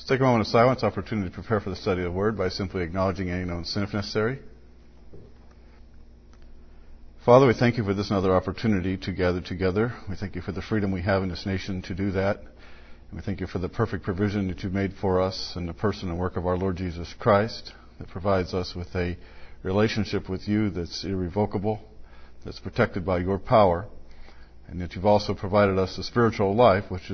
Let's take a moment of silence, opportunity to prepare for the study of the Word by simply acknowledging any known sin if necessary. Father, we thank you for this another opportunity to gather together. We thank you for the freedom we have in this nation to do that. And we thank you for the perfect provision that you've made for us in the person and work of our Lord Jesus Christ that provides us with a relationship with you that's irrevocable, that's protected by your power, and that you've also provided us a spiritual life which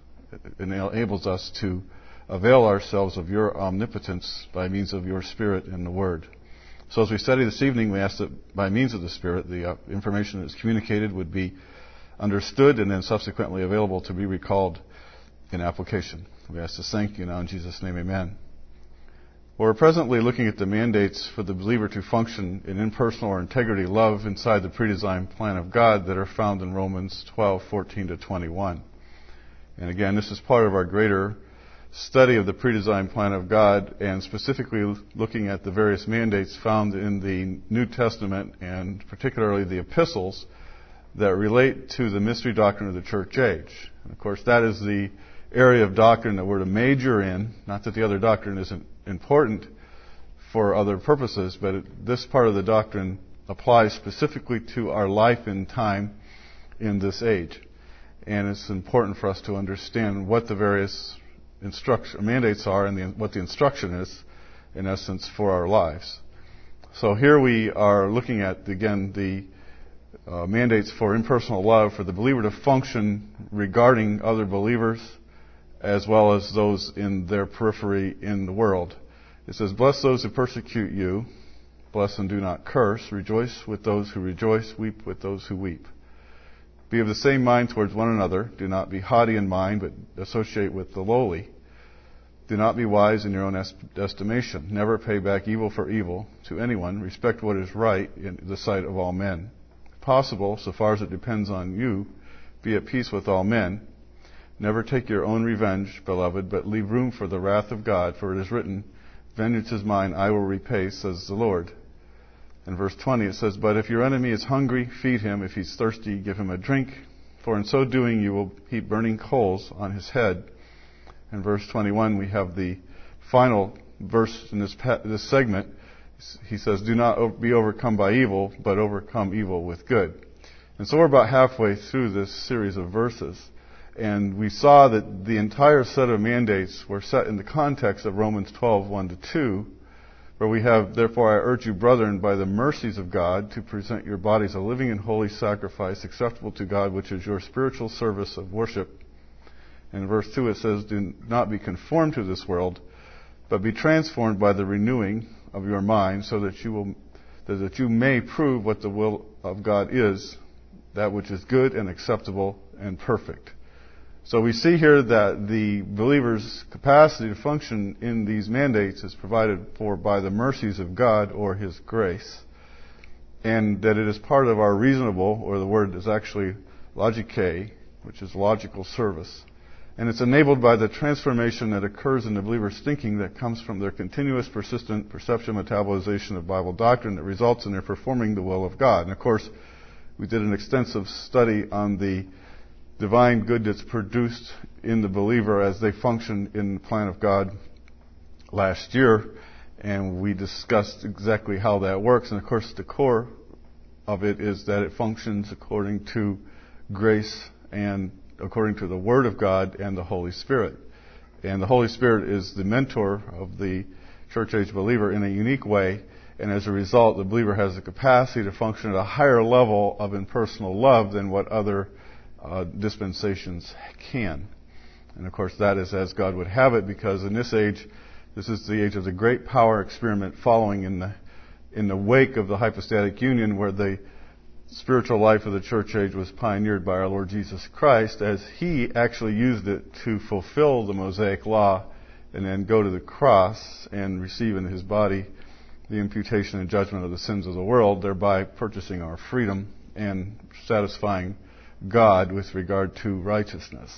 enables us to avail ourselves of your omnipotence by means of your Spirit and the Word. So as we study this evening, we ask that by means of the Spirit, the information that's communicated would be understood and then subsequently available to be recalled in application. We ask this thank you now in Jesus' name, amen. We're presently looking at the mandates for the believer to function in impersonal or integrity love inside the predesigned plan of God that are found in Romans 12:14-21. And again, this is part of our greater study of the predesigned plan of God, and specifically looking at the various mandates found in the New Testament and particularly the epistles that relate to the mystery doctrine of the church age. And of course, that is the area of doctrine that we're to major in. Not that the other doctrine isn't important for other purposes, but this part of the doctrine applies specifically to our life in time in this age. And it's important for us to understand what the various mandates are and what the instruction is, in essence, for our lives. So here we are looking at, again, the mandates for impersonal love for the believer to function regarding other believers as well as those in their periphery in the world. It says, "Bless those who persecute you, bless and do not curse, rejoice with those who rejoice, weep with those who weep. Be of the same mind towards one another. Do not be haughty in mind, but associate with the lowly. Do not be wise in your own estimation. Never pay back evil for evil to anyone. Respect what is right in the sight of all men. If possible, so far as it depends on you, be at peace with all men. Never take your own revenge, beloved, but leave room for the wrath of God, for it is written, 'Vengeance is mine, I will repay, says the Lord.'" In verse 20 it says, "But if your enemy is hungry, feed him. If he's thirsty, give him a drink. For in so doing you will heap burning coals on his head." In verse 21 we have the final verse in this segment. He says, "Do not be overcome by evil, but overcome evil with good." And so we're about halfway through this series of verses. And we saw that the entire set of mandates were set in the context of Romans 12:1-2, where we have, "Therefore I urge you, brethren, by the mercies of God, to present your bodies a living and holy sacrifice, acceptable to God, which is your spiritual service of worship." In verse 2 it says, "Do not be conformed to this world, but be transformed by the renewing of your mind, so that you may prove what the will of God is, that which is good and acceptable and perfect." So we see here that the believer's capacity to function in these mandates is provided for by the mercies of God or His grace, and that it is part of our reasonable, or the word is actually logike, which is logical service. And it's enabled by the transformation that occurs in the believer's thinking that comes from their continuous, persistent perception metabolization of Bible doctrine that results in their performing the will of God. And of course, we did an extensive study on the divine good that's produced in the believer as they function in the plan of God last year, and we discussed exactly how that works. And of course, the core of it is that it functions according to grace and according to the Word of God and the Holy Spirit. And the Holy Spirit is the mentor of the church age believer in a unique way, and as a result, the believer has the capacity to function at a higher level of impersonal love than what other dispensations can. And of course, that is as God would have it, because in this age, this is the age of the great power experiment following in the wake of the hypostatic union, where the spiritual life of the church age was pioneered by our Lord Jesus Christ, as He actually used it to fulfill the Mosaic law and then go to the cross and receive in His body the imputation and judgment of the sins of the world, thereby purchasing our freedom and satisfying God with regard to righteousness.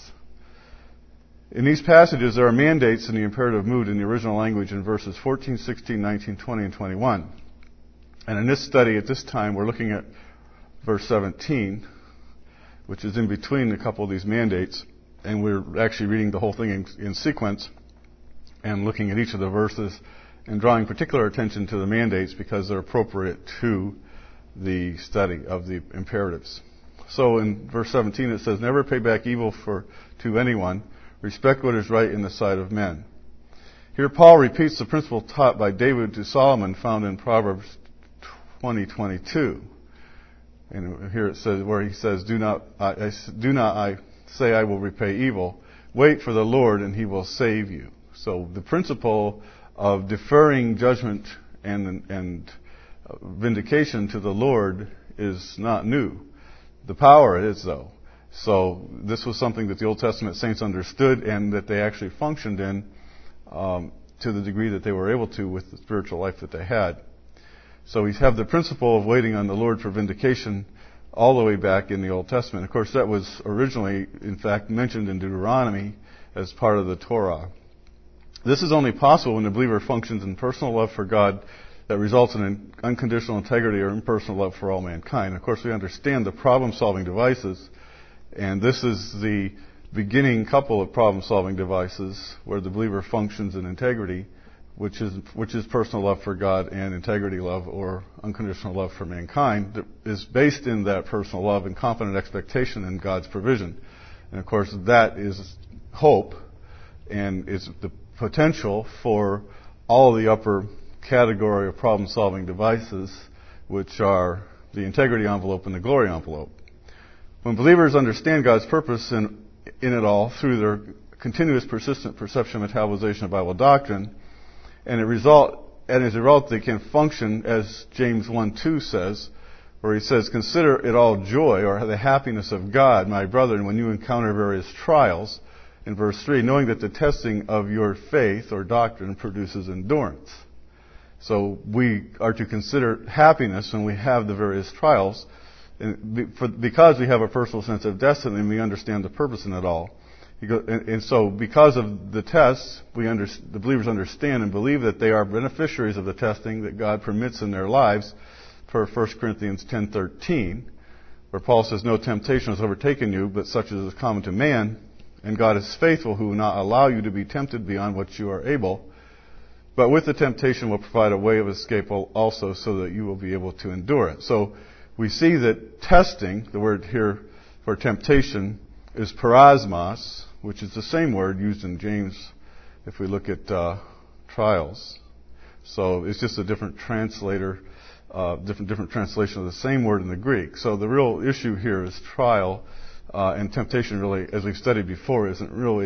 In these passages, there are mandates in the imperative mood in the original language in verses 14, 16, 19, 20, and 21. And in this study at this time, we're looking at verse 17, which is in between a couple of these mandates, and we're actually reading the whole thing in sequence. and looking at each of the verses and drawing particular attention to the mandates because they're appropriate to the study of the imperatives. So in verse 17 it says, "Never pay back evil to anyone. Respect what is right in the sight of men." Here Paul repeats the principle taught by David to Solomon found in Proverbs 20:22. And here it says, where he says, "Do not I say I will repay evil. Wait for the Lord and he will save you." So the principle of deferring judgment and vindication to the Lord is not new. The power is, though. So this was something that the Old Testament saints understood and that they actually functioned in to the degree that they were able to with the spiritual life that they had. So we have the principle of waiting on the Lord for vindication all the way back in the Old Testament. Of course, that was originally, in fact, mentioned in Deuteronomy as part of the Torah. This is only possible when the believer functions in personal love for God that results in unconditional integrity or impersonal love for all mankind. Of course, we understand the problem-solving devices, and this is the beginning couple of problem-solving devices where the believer functions in integrity, which is personal love for God, and integrity love or unconditional love for mankind that is based in that personal love and confident expectation in God's provision. And of course, that is hope and is the potential for all of the upper category of problem-solving devices, which are the integrity envelope and the glory envelope. When believers understand God's purpose in it all through their continuous, persistent perception, metabolization of Bible doctrine, and as a result, they can function, as James 1:2 says, where he says, "Consider it all joy," or the happiness of God, my brethren, when you encounter various trials. In verse 3, knowing that the testing of your faith or doctrine produces endurance. So we are to consider happiness when we have the various trials, because we have a personal sense of destiny and we understand the purpose in it all. And so because of the tests, the believers understand and believe that they are beneficiaries of the testing that God permits in their lives, per 1 Corinthians 10:13, where Paul says, "No temptation has overtaken you, but such as is common to man, and God is faithful, who will not allow you to be tempted beyond what you are able, but with the temptation will provide a way of escape also, so that you will be able to endure it." So we see that testing, the word here for temptation, is parasmos, which is the same word used in James if we look at trials. So it's just a different translation of the same word in the Greek. So the real issue here is trial, and temptation really, as we've studied before, isn't really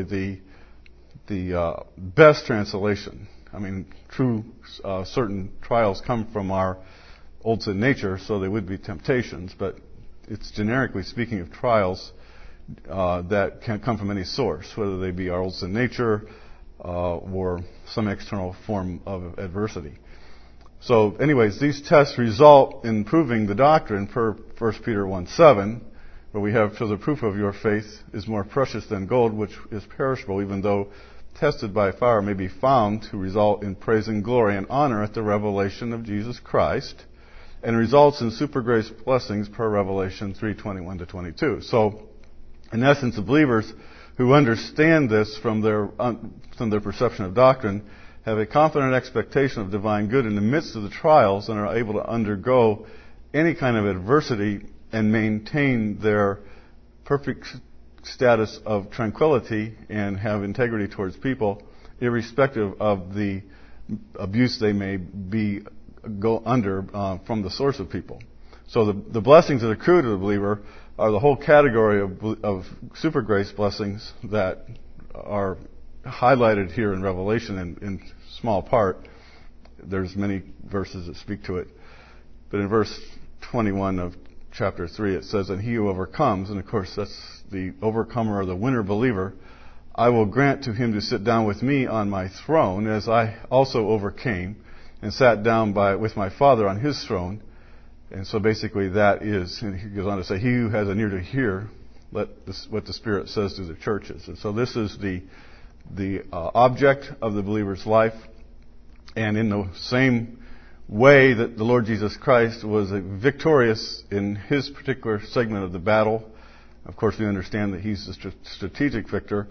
the best translation. I mean, certain trials come from our old sin nature, so they would be temptations, but it's generically speaking of trials that can come from any source, whether they be our old sin nature or some external form of adversity. So anyways, these tests result in proving the doctrine per 1 Peter 1:7, where we have, "So the proof of your faith is more precious than gold, which is perishable, even though tested by fire may be found to result in praise and glory and honor at the revelation of Jesus Christ, and results in super grace blessings," per Revelation 3:21-22. So in essence, the believers who understand this from their perception of doctrine have a confident expectation of divine good in the midst of the trials and are able to undergo any kind of adversity and maintain their perfect status of tranquility and have integrity towards people, irrespective of the abuse they may go under from the source of people. So the blessings that accrue to the believer are the whole category of super grace blessings that are highlighted here in Revelation in small part. There's many verses that speak to it. But in verse 21 of chapter 3, it says, "And he who overcomes," and of course that's the overcomer or the winner believer, "I will grant to him to sit down with me on my throne, as I also overcame and sat down with my Father on his throne." And so basically that is, and he goes on to say, "He who has an ear to hear, what the Spirit says to the churches." And so this is the object of the believer's life. And in the same way that the Lord Jesus Christ was victorious in his particular segment of the battle, of course we understand that he's the strategic victor.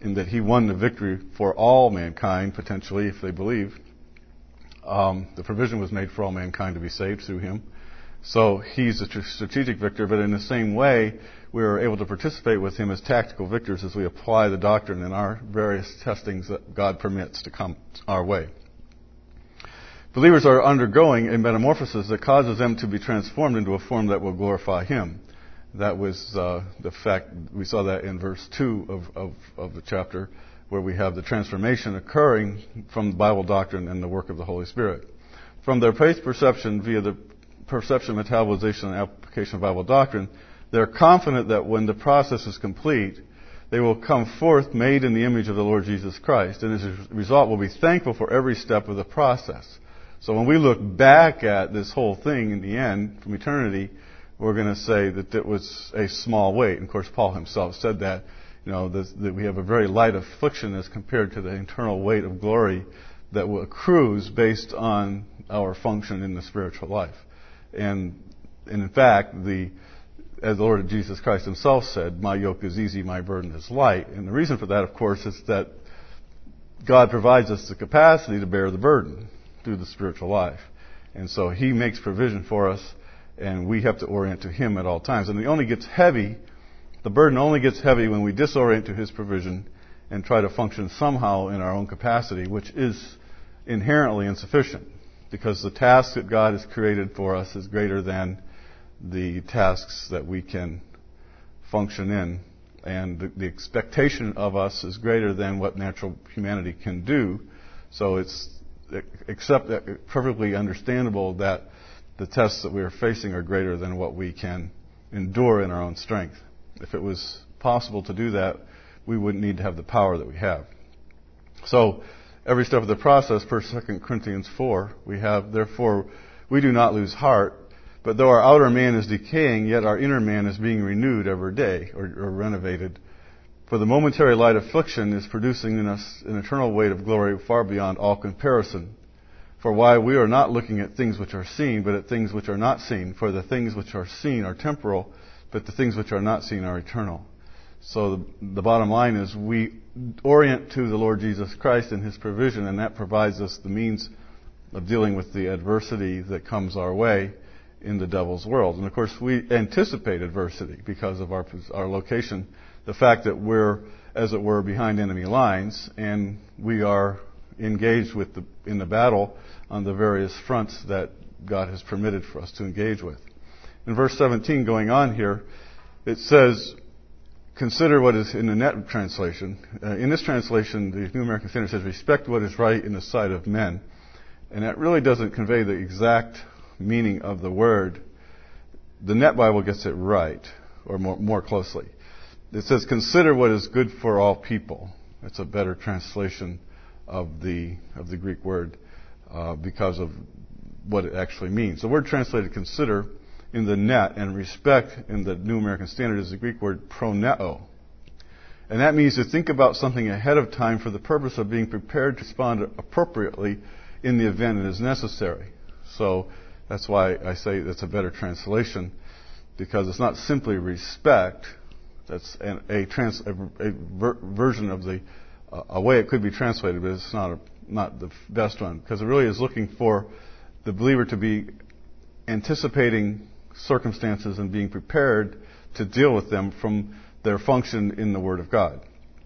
in that He won the victory for all mankind, potentially, if they believe. The provision was made for all mankind to be saved through Him. So He's a strategic victor, but in the same way, we are able to participate with Him as tactical victors as we apply the doctrine in our various testings that God permits to come our way. Believers are undergoing a metamorphosis that causes them to be transformed into a form that will glorify Him. That was the fact, we saw that in verse 2 of the chapter, where we have the transformation occurring from the Bible doctrine and the work of the Holy Spirit. From their faith perception via the perception, metabolization, and application of Bible doctrine, they're confident that when the process is complete, they will come forth made in the image of the Lord Jesus Christ, and as a result will be thankful for every step of the process. So when we look back at this whole thing in the end, from eternity, we're going to say that it was a small weight. And of course, Paul himself said that, that we have a very light affliction as compared to the eternal weight of glory that accrues based on our function in the spiritual life. And in fact, as the Lord Jesus Christ Himself said, my yoke is easy, my burden is light. And the reason for that, of course, is that God provides us the capacity to bear the burden through the spiritual life. And so He makes provision for us, and we have to orient to Him at all times. And the burden only gets heavy when we disorient to His provision and try to function somehow in our own capacity, which is inherently insufficient, because the task that God has created for us is greater than the tasks that we can function in. And the expectation of us is greater than what natural humanity can do. So it's perfectly understandable that the tests that we are facing are greater than what we can endure in our own strength. If it was possible to do that, we wouldn't need to have the power that we have. So every step of the process, per 2 Corinthians 4, we have, therefore, we do not lose heart, but though our outer man is decaying, yet our inner man is being renewed every day, or renovated. For the momentary light affliction is producing in us an eternal weight of glory far beyond all comparison. For why we are not looking at things which are seen, but at things which are not seen. For the things which are seen are temporal, but the things which are not seen are eternal. So the bottom line is we orient to the Lord Jesus Christ and His provision, and that provides us the means of dealing with the adversity that comes our way in the devil's world. And of course, we anticipate adversity because of our location. The fact that we're, as it were, behind enemy lines, and we are engaged in the battle on the various fronts that God has permitted for us to engage with. In verse 17, going on here, it says, consider what is in the Net translation. In this translation, the New American Standard says, respect what is right in the sight of men. And that really doesn't convey the exact meaning of the word. The Net Bible gets it right, or more closely. It says, consider what is good for all people. That's a better translation of the Greek word because of what it actually means. The word translated consider in the Net and respect in the New American Standard is the Greek word proneo. And that means to think about something ahead of time for the purpose of being prepared to respond appropriately in the event it is necessary. So that's why I say that's a better translation, because it's not simply respect. That's a version of a way it could be translated, but it's not the best one, because it really is looking for the believer to be anticipating circumstances and being prepared to deal with them from their function in the Word of God.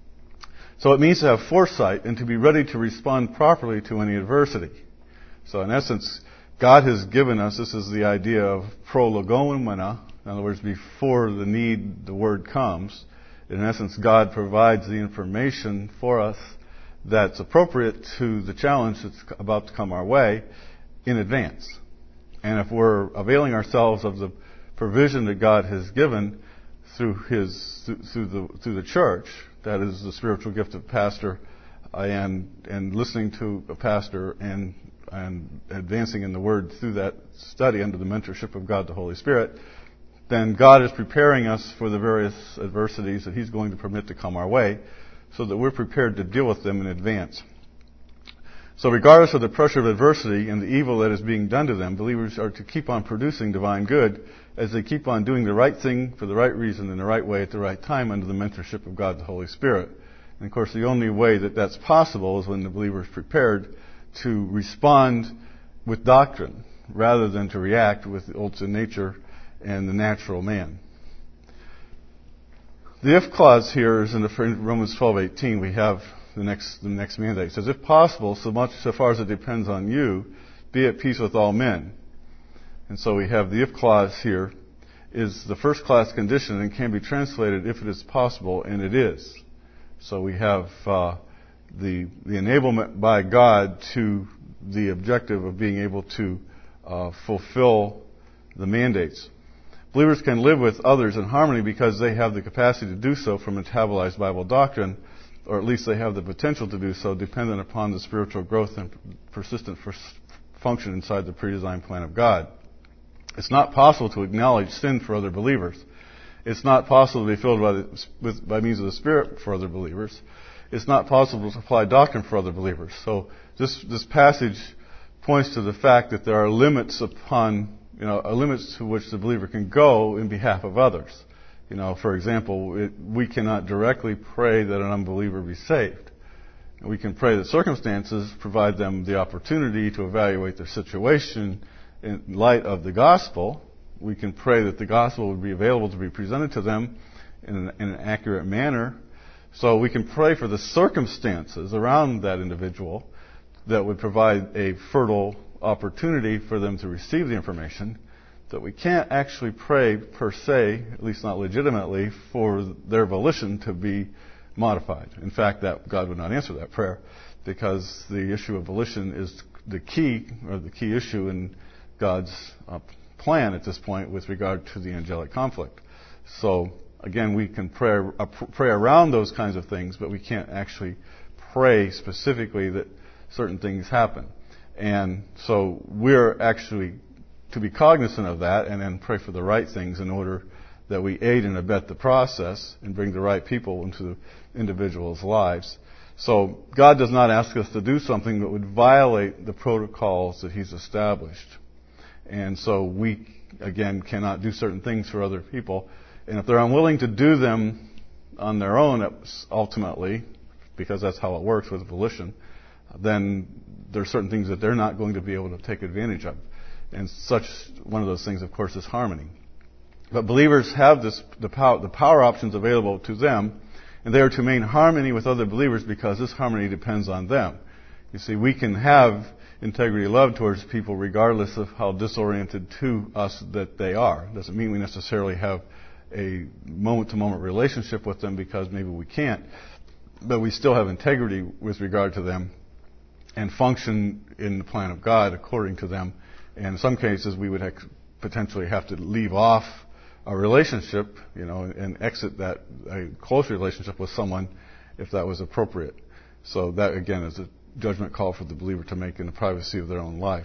So it means to have foresight and to be ready to respond properly to any adversity. So in essence, God has given us, this is the idea of prologoumena, in other words, before the word comes. In essence, God provides the information for us that's appropriate to the challenge that's about to come our way in advance. And if we're availing ourselves of the provision that God has given through the church, that is the spiritual gift of pastor, and listening to a pastor and advancing in the Word through that study under the mentorship of God the Holy Spirit, then God is preparing us for the various adversities that He's going to permit to come our way, so that we're prepared to deal with them in advance. So regardless of the pressure of adversity and the evil that is being done to them, believers are to keep on producing divine good as they keep on doing the right thing for the right reason in the right way at the right time under the mentorship of God the Holy Spirit. And of course, the only way that that's possible is when the believer is prepared to respond with doctrine rather than to react with the old sin nature and the natural man. The if clause here is in Romans 12:18. We have the next mandate. It says, if possible, so far as it depends on you, be at peace with all men. And so we have the if clause here is the first class condition and can be translated if it is possible, and it is. So we have the enablement by God to the objective of being able to fulfill the mandates. Believers can live with others in harmony because they have the capacity to do so from metabolized Bible doctrine, or at least they have the potential to do so, dependent upon the spiritual growth and persistent function inside the pre-designed plan of God. It's not possible to acknowledge sin for other believers. It's not possible to be filled by means of the Spirit for other believers. It's not possible to apply doctrine for other believers. So this passage points to the fact that there are limits limits to which the believer can go in behalf of others. For example, we cannot directly pray that an unbeliever be saved. We can pray that circumstances provide them the opportunity to evaluate their situation in light of the gospel. We can pray that the gospel would be available to be presented to them in an accurate manner. So we can pray for the circumstances around that individual that would provide a fertile opportunity for them to receive the information. That we can't actually pray per se, at least not legitimately, for their volition to be modified. In fact, that God would not answer that prayer because the issue of volition is the key issue in God's plan at this point with regard to the angelic conflict. So again, we can pray around those kinds of things, but we can't actually pray specifically that certain things happen. And so we're actually to be cognizant of that and then pray for the right things in order that we aid and abet the process and bring the right people into the individuals' lives. So God does not ask us to do something that would violate the protocols that He's established. And so we, again, cannot do certain things for other people. And if they're unwilling to do them on their own, ultimately, because that's how it works with volition, then there are certain things that they're not going to be able to take advantage of. And one of those things, of course, is harmony. But believers have the power options available to them, and they are to maintain harmony with other believers because this harmony depends on them. You see, we can have integrity love towards people regardless of how disoriented to us that they are. It doesn't mean we necessarily have a moment-to-moment relationship with them because maybe we can't, but we still have integrity with regard to them and function in the plan of God according to them. And in some cases, we would potentially have to leave off a relationship, and exit a close relationship with someone if that was appropriate. So that, again, is a judgment call for the believer to make in the privacy of their own life.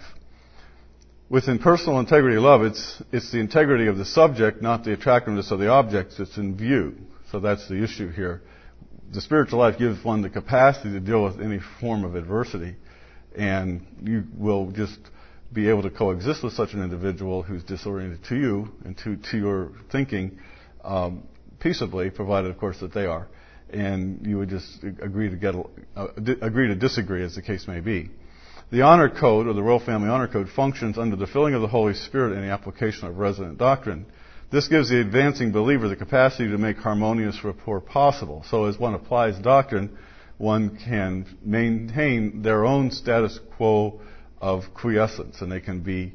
Within personal integrity love, it's the integrity of the subject, not the attractiveness of the objects that's in view. So that's the issue here. The spiritual life gives one the capacity to deal with any form of adversity, and you will just be able to coexist with such an individual who's disoriented to you and to your thinking peaceably, provided, of course, that they are. And you would just agree to disagree, as the case may be. The honor code, or the Royal Family Honor Code, functions under the filling of the Holy Spirit and the application of resident doctrine. This gives the advancing believer the capacity to make harmonious rapport possible. So as one applies doctrine, one can maintain their own status quo of quiescence, and they can be,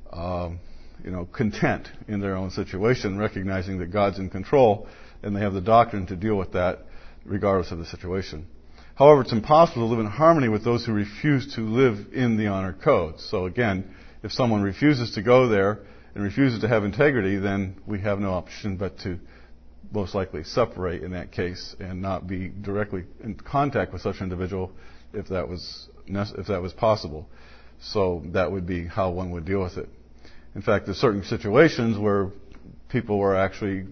content in their own situation, recognizing that God's in control, and they have the doctrine to deal with that regardless of the situation. However, it's impossible to live in harmony with those who refuse to live in the honor code. So again, if someone refuses to go there and refuses to have integrity, then we have no option but to most likely separate in that case and not be directly in contact with such an individual if that was possible. So that would be how one would deal with it. In fact, there's certain situations where people were actually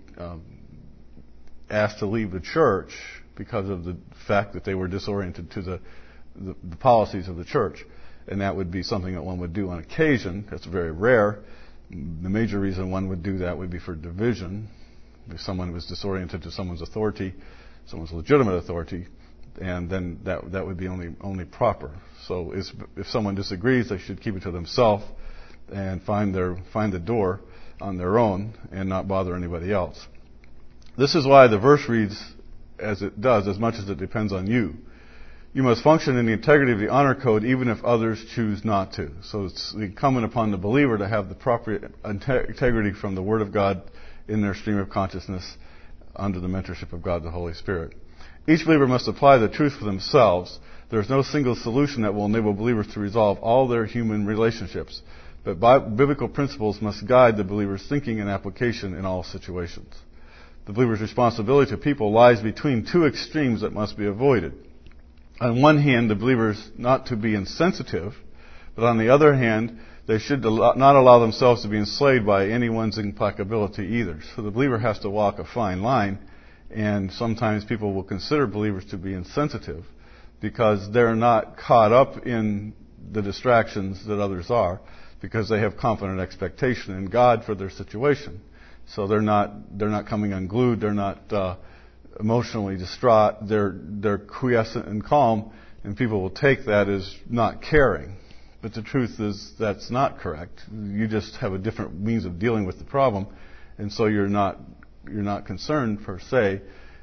asked to leave the church because of the fact that they were disoriented to the policies of the church. And that would be something that one would do on occasion. That's very rare. The major reason one would do that would be for division. If someone was disoriented to someone's authority, someone's legitimate authority, and then that would be only proper. So if someone disagrees, they should keep it to themselves and find the door on their own and not bother anybody else. This is why the verse reads as it does, as much as it depends on you. You must function in the integrity of the honor code even if others choose not to. So it's incumbent upon the believer to have the proper integrity from the Word of God in their stream of consciousness under the mentorship of God the Holy Spirit. Each believer must apply the truth for themselves. There is no single solution that will enable believers to resolve all their human relationships. But biblical principles must guide the believer's thinking and application in all situations. The believer's responsibility to people lies between two extremes that must be avoided. On one hand, the believer is not to be insensitive, but on the other hand, they should not allow themselves to be enslaved by anyone's implacability either. So the believer has to walk a fine line, and sometimes people will consider believers to be insensitive because they're not caught up in the distractions that others are, because they have confident expectation in God for their situation. So they're not coming unglued, they're not emotionally distraught, they're quiescent and calm, and people will take that as not caring. But the truth is that's not correct. You just have a different means of dealing with the problem, and so you're not concerned per se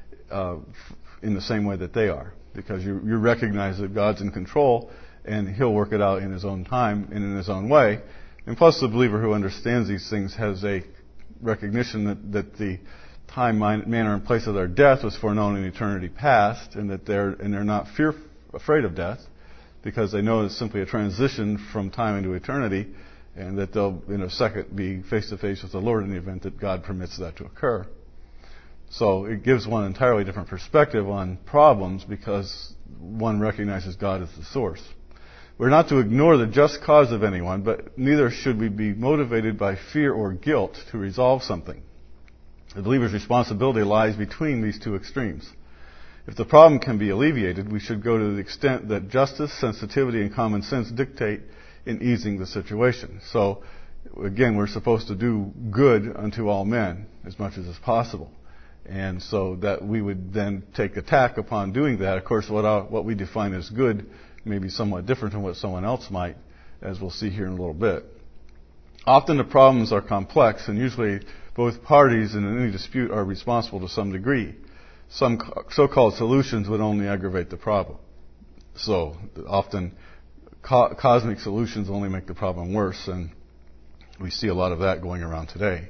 in the same way that they are, because you recognize that God's in control and He'll work it out in His own time and in His own way. And plus, the believer who understands these things has a recognition that the time, manner, and place of their death was foreknown in eternity past, and that they're not afraid of death, because they know it's simply a transition from time into eternity, and that they'll in a second be face to face with the Lord in the event that God permits that to occur. So it gives one an entirely different perspective on problems, because one recognizes God as the source. We're not to ignore the just cause of anyone, but neither should we be motivated by fear or guilt to resolve something. The believer's responsibility lies between these two extremes. If the problem can be alleviated, we should go to the extent that justice, sensitivity, and common sense dictate in easing the situation. So, again, we're supposed to do good unto all men as much as is possible. And so that we would then take a tack upon doing that. Of course, what we define as good may be somewhat different from what someone else might, as we'll see here in a little bit. Often the problems are complex, and usually both parties in any dispute are responsible to some degree. Some so-called solutions would only aggravate the problem. So often cosmic solutions only make the problem worse, and we see a lot of that going around today.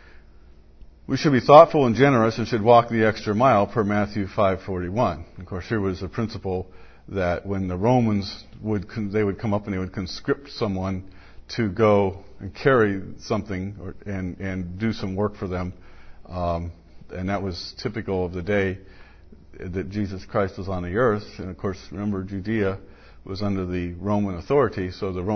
We should be thoughtful and generous and should walk the extra mile per Matthew 5:41. Of course, here was a principle that when the Romans would come up and they would conscript someone to go and carry something and do some work for them, and that was typical of the day that Jesus Christ was on the earth. And of course, remember, Judea was under the Roman authority, so the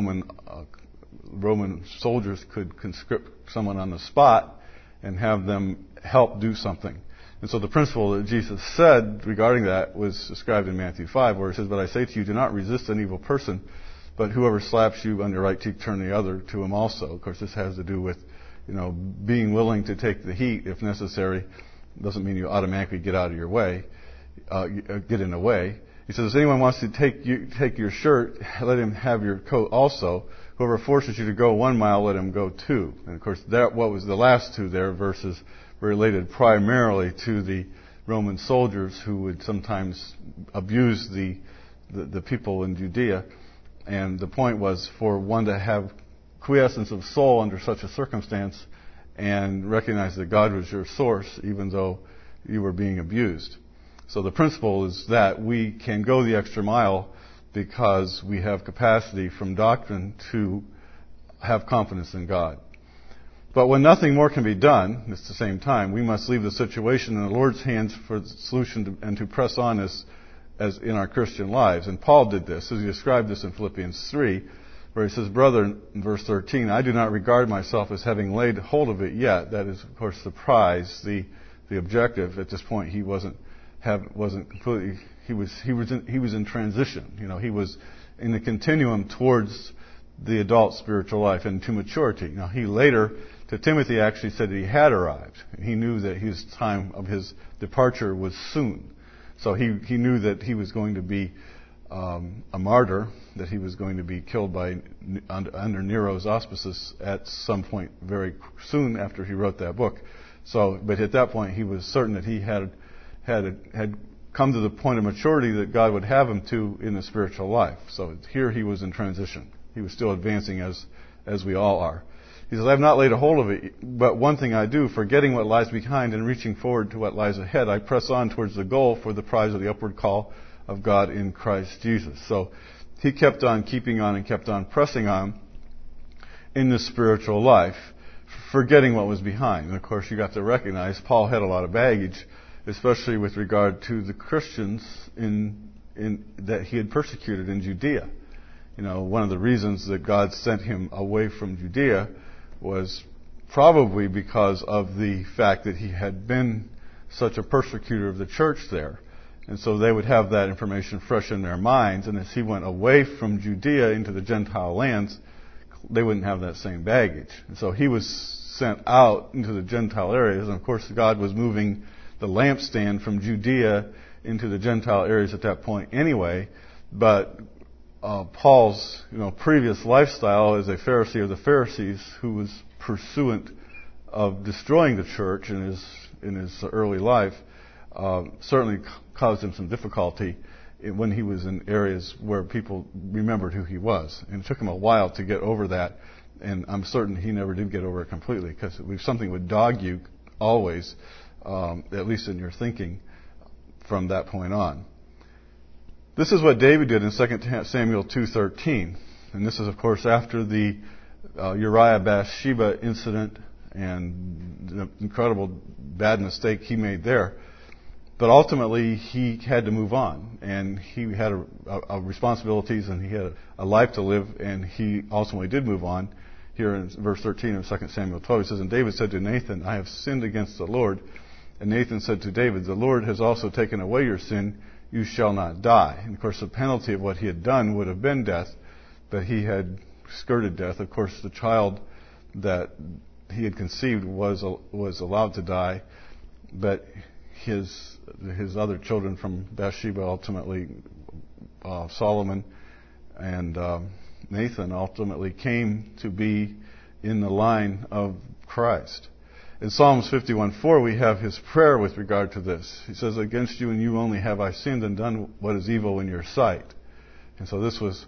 Roman soldiers could conscript someone on the spot and have them help do something. And so the principle that Jesus said regarding that was described in Matthew 5, where He says, "But I say to you, do not resist an evil person, but whoever slaps you on your right cheek, turn the other to him also." Of course, this has to do with, being willing to take the heat if necessary. Doesn't mean you automatically get out of your way, get in the way. He says, if anyone wants to take your shirt, let him have your coat also. Whoever forces you to go 1 mile, let him go 2. And of course, what was the last two there verses related primarily to the Roman soldiers who would sometimes abuse the people in Judea. And the point was for one to have quiescence of soul under such a circumstance and recognize that God was your source even though you were being abused. So the principle is that we can go the extra mile because we have capacity from doctrine to have confidence in God. But when nothing more can be done, at the same time, we must leave the situation in the Lord's hands for the solution and to press on as in our Christian lives. And Paul did this, as he described this in Philippians 3, where he says, "Brother," in verse 13, "I do not regard myself as having laid hold of it yet." That is, of course, the prize, the objective. At this point, he wasn't completely. He was in transition. He was in the continuum towards the adult spiritual life and to maturity. Now, he later, to Timothy, actually said that he had arrived. And he knew that his time of his departure was soon. So he knew that he was going to be a martyr, that he was going to be killed under Nero's auspices at some point very soon after he wrote that book. So, but at that point, he was certain that he had come to the point of maturity that God would have him to in the spiritual life. So here he was in transition. He was still advancing as we all are. He says, I have not laid a hold of it, but one thing I do, forgetting what lies behind and reaching forward to what lies ahead, I press on towards the goal for the prize of the upward call of God in Christ Jesus. So he kept on keeping on and kept on pressing on in the spiritual life, forgetting what was behind. And of course, you got to recognize Paul had a lot of baggage, especially with regard to the Christians that he had persecuted in Judea. You know, one of the reasons that God sent him away from Judea was probably because of the fact that he had been such a persecutor of the church there. And so they would have that information fresh in their minds. And as he went away from Judea into the Gentile lands, they wouldn't have that same baggage. And so he was sent out into the Gentile areas. And of course, God was moving the lampstand from Judea into the Gentile areas at that point anyway. But Paul's previous lifestyle as a Pharisee of the Pharisees, who was pursuant of destroying the church in his early life, certainly caused him some difficulty when he was in areas where people remembered who he was. And it took him a while to get over that, and I'm certain he never did get over it completely, because something would dog you always, at least in your thinking, from that point on. This is what David did in 2 Samuel 2:13, and this is, of course, after the Uriah-Bathsheba incident and the incredible bad mistake he made there. But ultimately, he had to move on, and he had responsibilities, and he had a life to live, and he ultimately did move on. Here in verse 13 of 2 Samuel 12, it says, And David said to Nathan, I have sinned against the Lord. And Nathan said to David, The Lord has also taken away your sin. You shall not die. And of course, the penalty of what he had done would have been death, but he had skirted death. Of course, the child that he had conceived was allowed to die, but his other children from Bathsheba, ultimately Solomon and Nathan, ultimately came to be in the line of Christ. In Psalms 51:4, we have his prayer with regard to this. He says, Against you and you only have I sinned and done what is evil in your sight. And so this was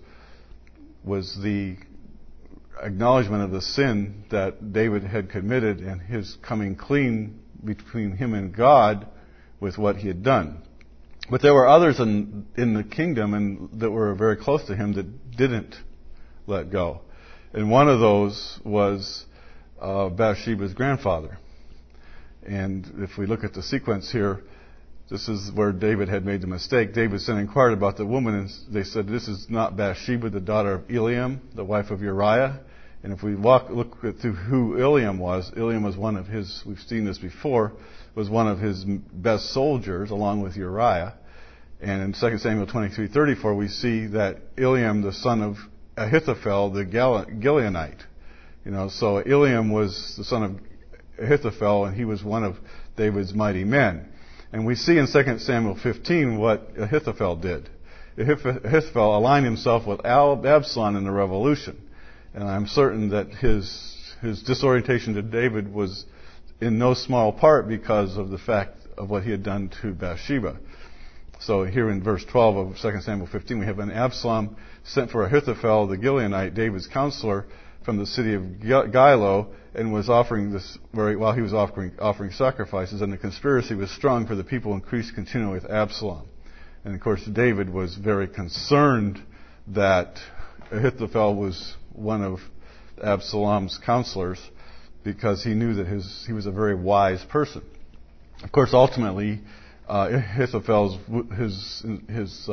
the acknowledgement of the sin that David had committed and his coming clean between him and God with what he had done. But there were others in the kingdom and that were very close to him that didn't let go. And one of those was Bathsheba's grandfather. And if we look at the sequence here, this is where David had made the mistake. David sent and inquired about the woman, and they said, This is not Bathsheba, the daughter of Eliam, the wife of Uriah. And if we look through who Eliam was one of his, we've seen this before, was one of his best soldiers, along with Uriah. And in 2 Samuel 23:34, we see that Eliam, the son of Ahithophel, the Gileonite. So Eliam was the son of Ahithophel, and he was one of David's mighty men. And we see in 2 Samuel 15 what Ahithophel did. Ahithophel aligned himself with Absalom in the revolution. And I'm certain that his disorientation to David was in no small part because of the fact of what he had done to Bathsheba. So here in verse 12 of 2 Samuel 15, we have an Absalom sent for Ahithophel, the Gileonite, David's counselor, from the city of Gilo, and was offering this while he was offering sacrifices, and the conspiracy was strong, for the people increased continually with Absalom. And of course, David was very concerned that Ahithophel was one of Absalom's counselors, because he knew that he was a very wise person. Of course, ultimately, Ahithophel's his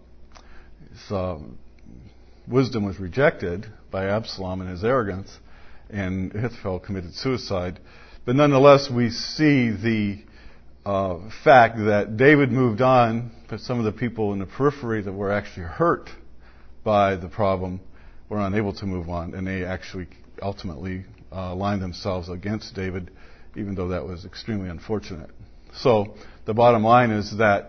wisdom was rejected by Absalom and his arrogance, and Ahithophel committed suicide. But nonetheless, we see the fact that David moved on, but some of the people in the periphery that were actually hurt by the problem were unable to move on, and they actually ultimately lined themselves against David, even though that was extremely unfortunate. So the bottom line is that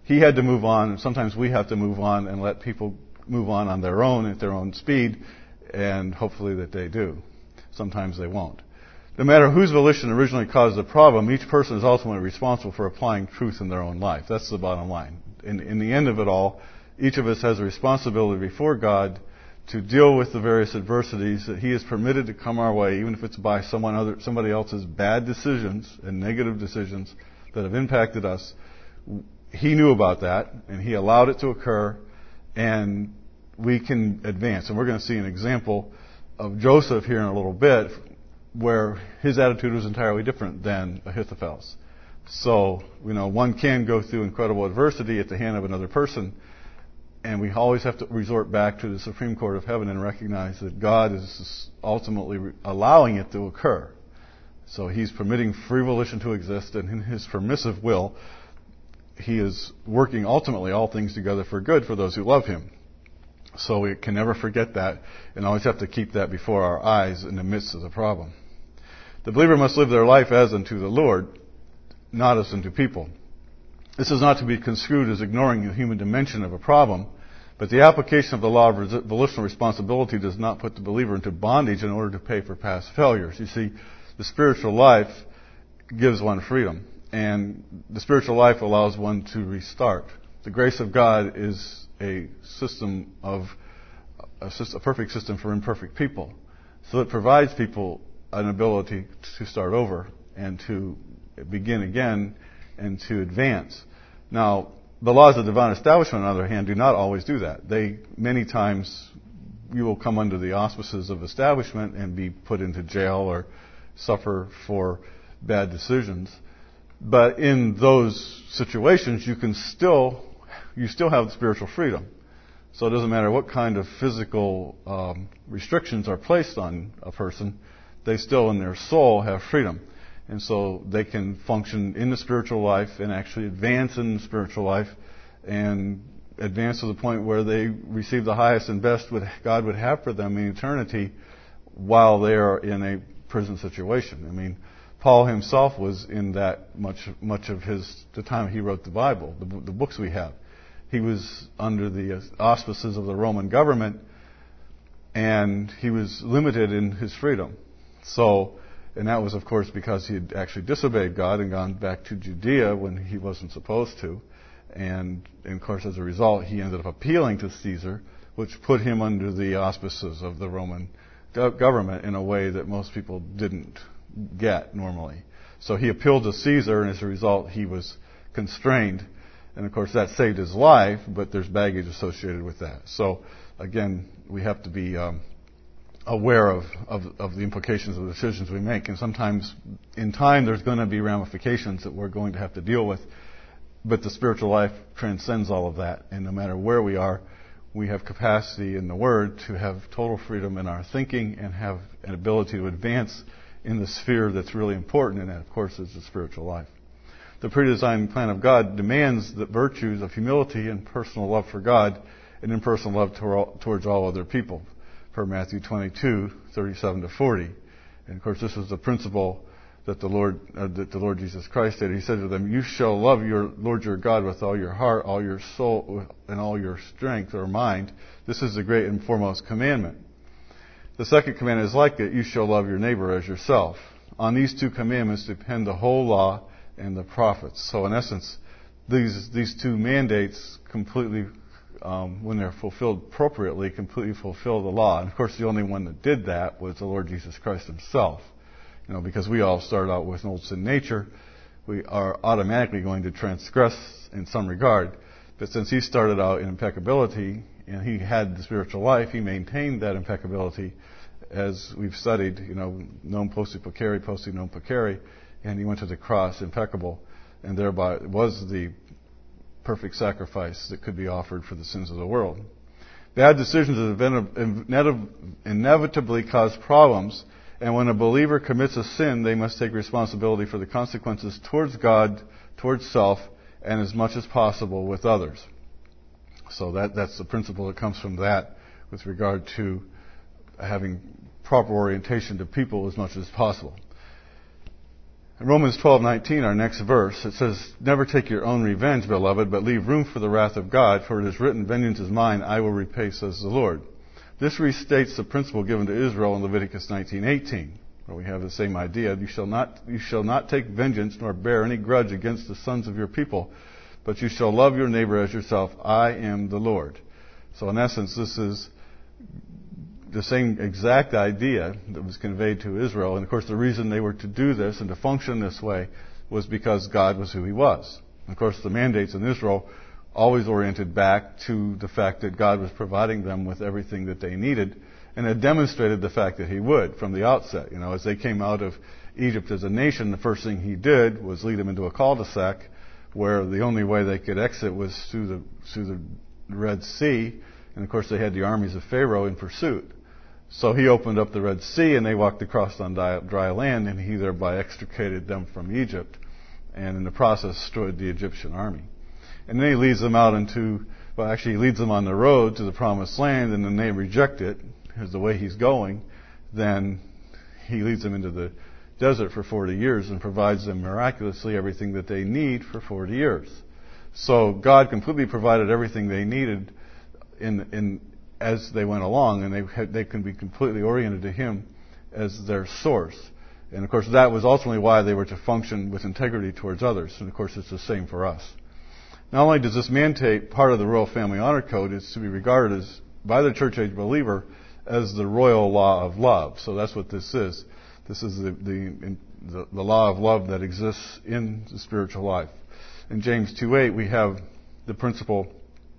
he had to move on, and sometimes we have to move on and let people move on their own, at their own speed, and hopefully that they do. Sometimes they won't. No matter whose volition originally caused the problem, each person is ultimately responsible for applying truth in their own life. That's the bottom line. In the end of it all, each of us has a responsibility before God to deal with the various adversities that He has permitted to come our way, even if it's by somebody else's bad decisions and negative decisions that have impacted us. He knew about that, and He allowed it to occur, and we can advance. And we're going to see an example of Joseph here in a little bit, where his attitude was entirely different than Ahithophel's. So, one can go through incredible adversity at the hand of another person, and we always have to resort back to the Supreme Court of Heaven and recognize that God is ultimately allowing it to occur. So He's permitting free volition to exist, and in His permissive will, He is working ultimately all things together for good for those who love Him. So we can never forget that, and always have to keep that before our eyes in the midst of the problem. The believer must live their life as unto the Lord, not as unto people. This is not to be construed as ignoring the human dimension of a problem, but the application of the law of volitional responsibility does not put the believer into bondage in order to pay for past failures. You see, the spiritual life gives one freedom, and the spiritual life allows one to restart. The grace of God is a perfect system for imperfect people. So it provides people an ability to start over and to begin again and to advance. Now, the laws of divine establishment, on the other hand, do not always do that. Many times, you will come under the auspices of establishment and be put into jail or suffer for bad decisions. But in those situations, you still have the spiritual freedom. So it doesn't matter what kind of physical restrictions are placed on a person, they still in their soul have freedom. And so they can function in the spiritual life and actually advance in the spiritual life and advance to the point where they receive the highest and best what God would have for them in eternity while they are in a prison situation. I mean, Paul himself was in that much of the time he wrote the Bible, the books we have. He was under the auspices of the Roman government, and he was limited in his freedom. And that was, of course, because he had actually disobeyed God and gone back to Judea when he wasn't supposed to. And of course, as a result, he ended up appealing to Caesar, which put him under the auspices of the Roman government in a way that most people didn't get normally. So he appealed to Caesar, and as a result, he was constrained. And of course, that saved his life, but there's baggage associated with that. So again, we have to be aware of the implications of the decisions we make. And sometimes in time there's going to be ramifications that we're going to have to deal with. But the spiritual life transcends all of that. And no matter where we are, we have capacity in the Word to have total freedom in our thinking and have an ability to advance in the sphere that's really important. And that, of course, is the spiritual life. The predesigned plan of God demands the virtues of humility and personal love for God and impersonal love towards all other people. Per Matthew 22:37-40, and of course this is the principle that the Lord Jesus Christ did. He said to them, "You shall love your Lord your God with all your heart, all your soul, and all your strength or mind. This is the great and foremost commandment. The second commandment is like it: you shall love your neighbor as yourself. On these two commandments depend the whole law and the prophets." So in essence, these two mandates completely, when they're fulfilled appropriately, completely fulfill the law. And of course, the only one that did that was the Lord Jesus Christ Himself. Because we all start out with an old sin nature, we are automatically going to transgress in some regard. But since He started out in impeccability and He had the spiritual life, He maintained that impeccability, as we've studied. Non posse pecare, posse non pecare, and He went to the cross impeccable, and thereby was the perfect sacrifice that could be offered for the sins of the world. Bad decisions inevitably cause problems, and when a believer commits a sin, they must take responsibility for the consequences towards God, towards self, and as much as possible with others. So that's the principle that comes from that with regard to having proper orientation to people as much as possible. In Romans 12:19, our next verse, it says, "Never take your own revenge, beloved, but leave room for the wrath of God, for it is written, 'Vengeance is mine, I will repay,' says the Lord." This restates the principle given to Israel in Leviticus 19:18, where we have the same idea. You shall not take vengeance nor bear any grudge against the sons of your people, but you shall love your neighbor as yourself. I am the Lord. So in essence, this is the same exact idea that was conveyed to Israel. And of course, the reason they were to do this and to function this way was because God was who He was. And of course, the mandates in Israel always oriented back to the fact that God was providing them with everything that they needed, and had demonstrated the fact that He would from the outset. You know, as they came out of Egypt as a nation, the first thing He did was lead them into a cul-de-sac where the only way they could exit was through the Red Sea. And of course, they had the armies of Pharaoh in pursuit. So He opened up the Red Sea, and they walked across on dry land, and He thereby extricated them from Egypt, and in the process destroyed the Egyptian army. And then He leads them out He leads them on the road to the Promised Land, and then they reject it as the way He's going. Then He leads them into the desert for 40 years and provides them miraculously everything that they need for 40 years. So God completely provided everything they needed as they went along, and they can be completely oriented to Him as their source. And of course, that was ultimately why they were to function with integrity towards others. And of course, it's the same for us. Not only does this mandate part of the Royal Family Honor Code, it's to be regarded as, by the church age believer, as the royal law of love. So that's what this is. This is the law of love that exists in the spiritual life. In James 2:8, we have the principle,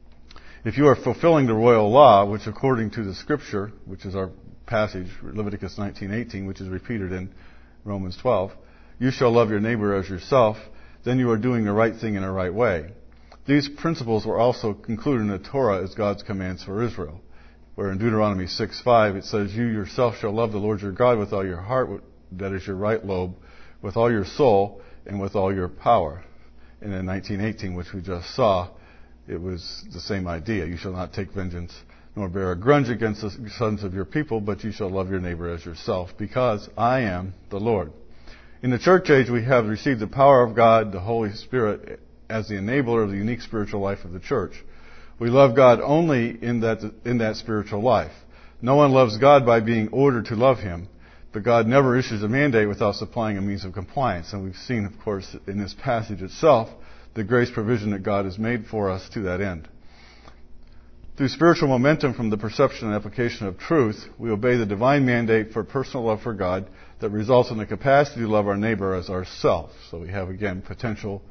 if you are fulfilling the royal law, which according to the Scripture, which is our passage, Leviticus 19:18, which is repeated in Romans 12, you shall love your neighbor as yourself, then you are doing the right thing in a right way. These principles were also included in the Torah as God's commands for Israel, where in Deuteronomy 6:5 it says, you yourself shall love the Lord your God with all your heart, that is your right lobe, with all your soul, and with all your power. And in 19:18, which we just saw, it was the same idea. You shall not take vengeance nor bear a grudge against the sons of your people, but you shall love your neighbor as yourself, because I am the Lord. In the church age, we have received the power of God, the Holy Spirit, as the enabler of the unique spiritual life of the church. We love God only in that spiritual life. No one loves God by being ordered to love Him, but God never issues a mandate without supplying a means of compliance. And we've seen, of course, in this passage itself, the grace provision that God has made for us to that end. Through spiritual momentum from the perception and application of truth, we obey the divine mandate for personal love for God that results in the capacity to love our neighbor as ourselves. So we have, again, potential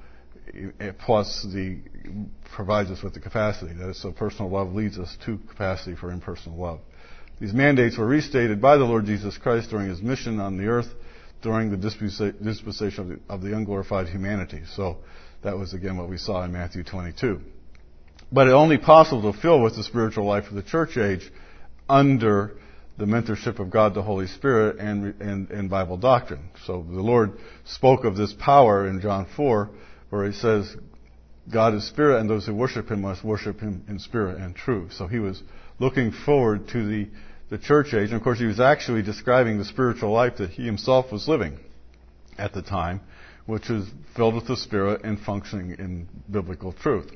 plus provides us with the capacity. That is, so personal love leads us to capacity for impersonal love. These mandates were restated by the Lord Jesus Christ during His mission on the earth during the dispensation of the unglorified humanity. So that was, again, what we saw in Matthew 22. But it's only possible to fill with the spiritual life of the church age under the mentorship of God the Holy Spirit and Bible doctrine. So the Lord spoke of this power in John 4, where He says, God is spirit, and those who worship Him must worship Him in spirit and truth. So He was looking forward to the church age. And of course, He was actually describing the spiritual life that He Himself was living at the time, which was filled with the Spirit and functioning in biblical truth.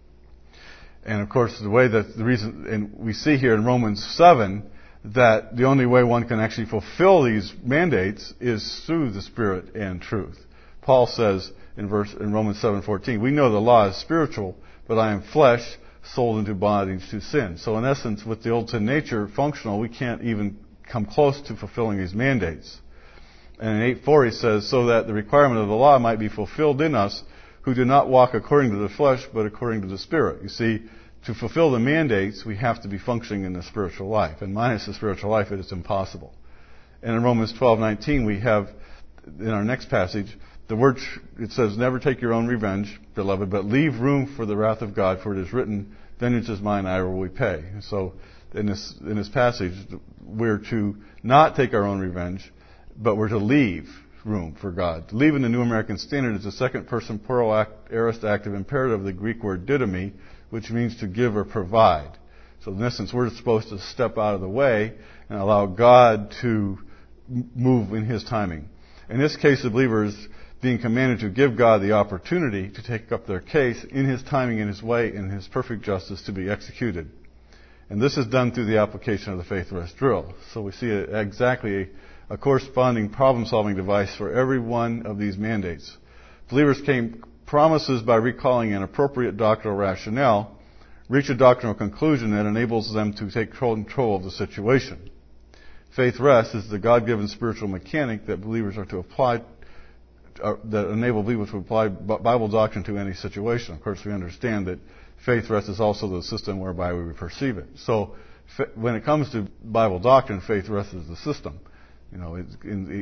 And of course, and we see here in Romans 7 that the only way one can actually fulfill these mandates is through the Spirit and truth. Paul says in Romans 7:14, we know the law is spiritual, but I am flesh, sold into bondage to sin. So in essence, with the old sin nature functional, we can't even come close to fulfilling these mandates. And in 8:4 he says, so that the requirement of the law might be fulfilled in us, who do not walk according to the flesh, but according to the Spirit. You see, to fulfill the mandates, we have to be functioning in the spiritual life. And minus the spiritual life, it is impossible. And in Romans 12:19, we have, in our next passage, the word, it says, never take your own revenge, beloved, but leave room for the wrath of God, for it is written, vengeance is mine, I will repay. So in this passage, we're to not take our own revenge, but we're to leave room for God. To leave in the New American Standard is the second person plural aorist active imperative of the Greek word didomi, which means to give or provide. So in essence, we're supposed to step out of the way and allow God to move in His timing. In this case, the believer is being commanded to give God the opportunity to take up their case in His timing, in His way, in His perfect justice to be executed. And this is done through the application of the faith rest drill. So we see exactly a corresponding problem-solving device for every one of these mandates. Believers claim promises by recalling an appropriate doctrinal rationale, reach a doctrinal conclusion that enables them to take control of the situation. Faith rest is the God-given spiritual mechanic that believers are to apply, that enable believers to apply Bible doctrine to any situation. Of course, we understand that faith rest is also the system whereby we perceive it. So, when it comes to Bible doctrine, faith rest is the system. It's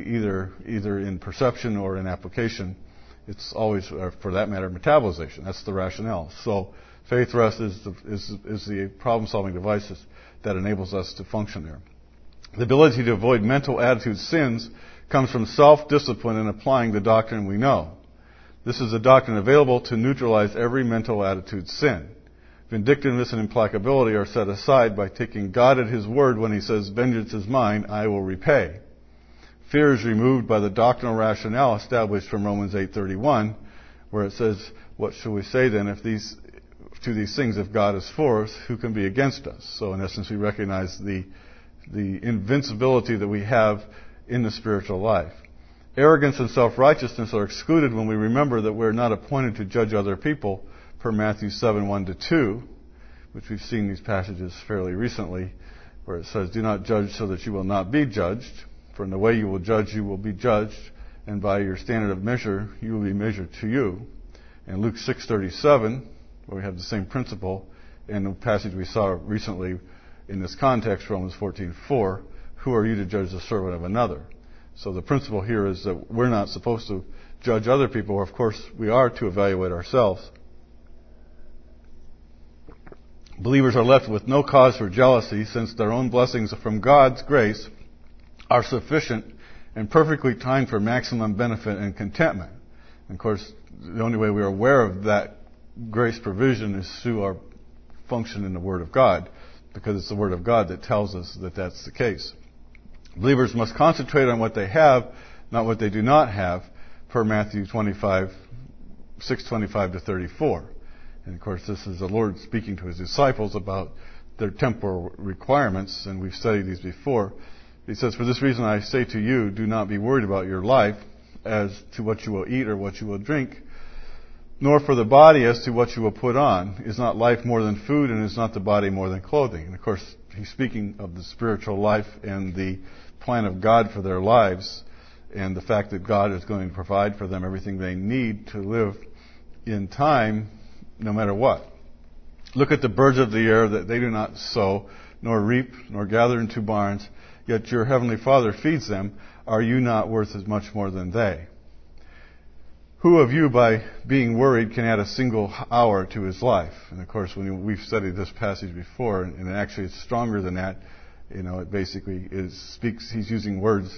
either in perception or in application. It's always, for that matter, metabolization. That's the rationale. So, faith rest is the problem-solving device that enables us to function there. The ability to avoid mental attitude sins comes from self-discipline in applying the doctrine we know. This is a doctrine available to neutralize every mental attitude sin. Vindictiveness and implacability are set aside by taking God at His word when He says, "Vengeance is mine, I will repay." Fear is removed by the doctrinal rationale established from Romans 8:31, where it says, "What shall we say then to these things? If God is for us, who can be against us?" So in essence, we recognize the invincibility that we have in the spiritual life. Arrogance and self-righteousness are excluded when we remember that we're not appointed to judge other people, per Matthew 7:1-2, which we've seen these passages fairly recently, where it says, "Do not judge so that you will not be judged. For in the way you will judge, you will be judged, and by your standard of measure, you will be measured to you." And Luke 6:37, where we have the same principle, and the passage we saw recently in this context, Romans 14:4, "Who are you to judge the servant of another?" So the principle here is that we're not supposed to judge other people, or of course we are to evaluate ourselves. Believers are left with no cause for jealousy, since their own blessings from God's grace are sufficient and perfectly timed for maximum benefit and contentment. And of course, the only way we are aware of that grace provision is through our function in the Word of God, because it's the Word of God that tells us that that's the case. Believers must concentrate on what they have, not what they do not have, per Matthew 6:25-34. And of course, this is the Lord speaking to His disciples about their temporal requirements, and we've studied these before. He says, "For this reason I say to you, do not be worried about your life as to what you will eat or what you will drink, nor for the body as to what you will put on. Is not life more than food, and is not the body more than clothing?" And of course, he's speaking of the spiritual life and the plan of God for their lives, and the fact that God is going to provide for them everything they need to live in time, no matter what. "Look at the birds of the air, that they do not sow, nor reap, nor gather into barns, yet your heavenly Father feeds them. Are you not worth as much more than they? Who of you, by being worried, can add a single hour to his life?" And of course, when we've studied this passage before, and actually it's stronger than that. It basically he's using words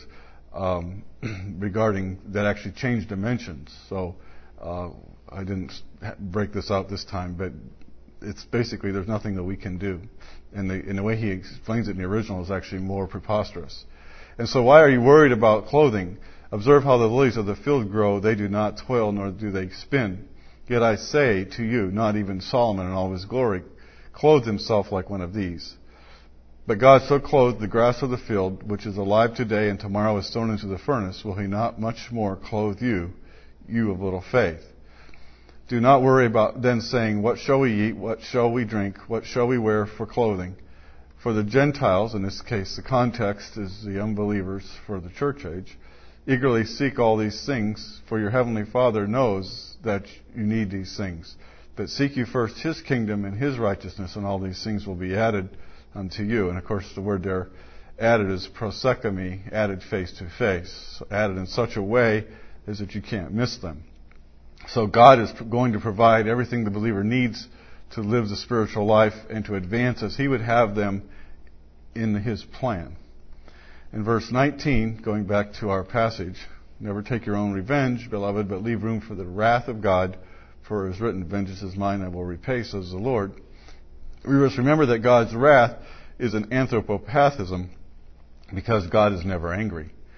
regarding that actually change dimensions. So I didn't break this out this time, but it's basically there's nothing that we can do. And the way he explains it in the original is actually more preposterous. "And so why are you worried about clothing? Observe how the lilies of the field grow. They do not toil, nor do they spin. Yet I say to you, not even Solomon in all his glory clothed himself like one of these. But God so clothed the grass of the field, which is alive today and tomorrow is thrown into the furnace. Will He not much more clothe you, you of little faith? Do not worry about then saying, what shall we eat? What shall we drink? What shall we wear for clothing? For the Gentiles," in this case the context is the unbelievers for the church age, "eagerly seek all these things, for your heavenly Father knows that you need these things. But seek you first His kingdom and His righteousness, and all these things will be added unto you." And of course, the word there added is prosechemi, added face to face, so added in such a way as that you can't miss them. So God is going to provide everything the believer needs to live the spiritual life and to advance as He would have them in His plan. In verse 19, going back to our passage, "Never take your own revenge, beloved, but leave room for the wrath of God, for it is written, vengeance is mine, I will repay, says the Lord." We must remember that God's wrath is an anthropopathism, because God is never angry.